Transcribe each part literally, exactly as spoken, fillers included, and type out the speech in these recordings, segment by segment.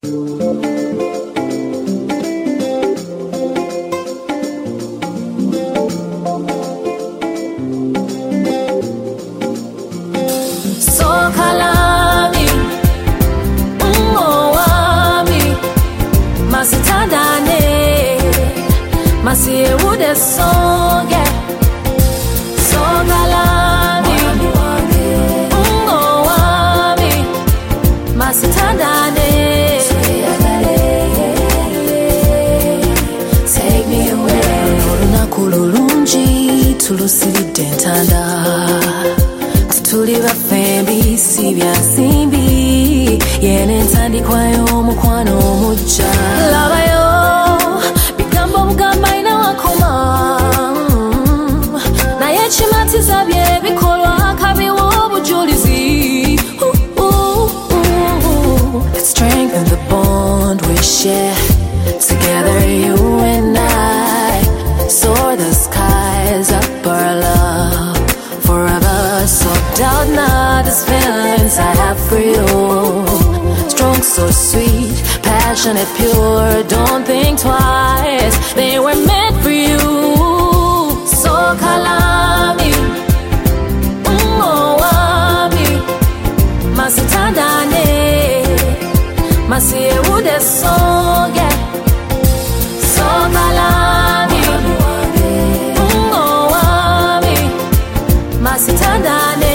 Sokalami, Mwami, Masitandane, Masiye Wude Songe. Sokalami, Mwami, Masitandane. Take me away. Olunakululungi tulusibidde entanda. Tuli bafembi si byasimbi yene ntandikwayo omukwano omujja labayo bigambo bugamba ina wakoma naye kimatiza bye bikolwa kabiwa obujulizi. Let's strengthen the bond we share together, you and I. Soar the skies up our love forever, so doubt not these feelings I have for you. Strong, so sweet, passionate, pure. Don't think twice, they were meant for you. So kalami, mwami, masitandane, masiye wude songe. So kalami, Masitandane,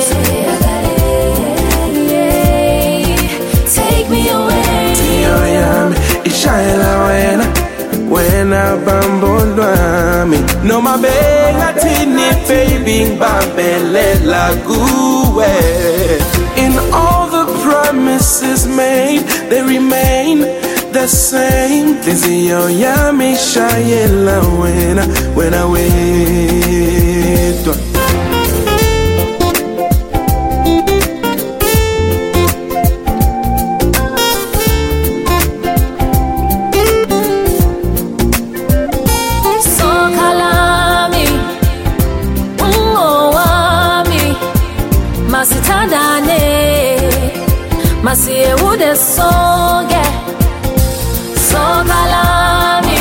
take me away. Tioyami, ishaela wena, wena bambondwami. No mabenga tini baby bambelela guwe. In all the promises made, they remain the same. Tioyami, ishaela wena, wena wetwa. Masitandane, masiye wude songe. Sokalami,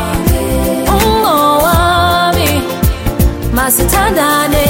mwami, masitandane.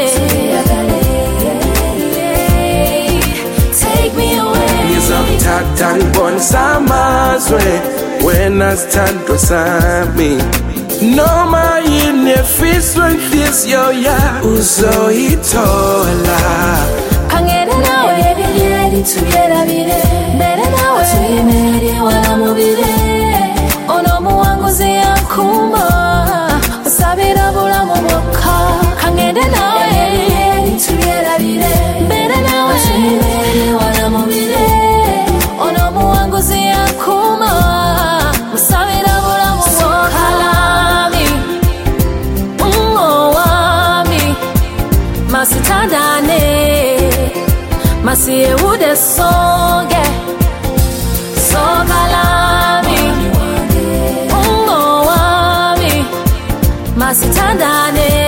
Take me away. Nizamthatha ngibonsamazwe wena sithandwa sami. Noma yinefiswe nhliziyo ya uzoyithola. Angene nawe biliyeli tuyerabire, mbere nawe tuyimerere walamubire. Onomu wangu ziyankuma, usabira bulamu bwokka. Angene nawe biliyeli tuyerabire, mbere nawe tuyimerere walamubire. Onomu wangu ziyankuma, usabira bulamu bwokka. Masitandane, masiye wude songe. Sokalami, mwami, masitandane.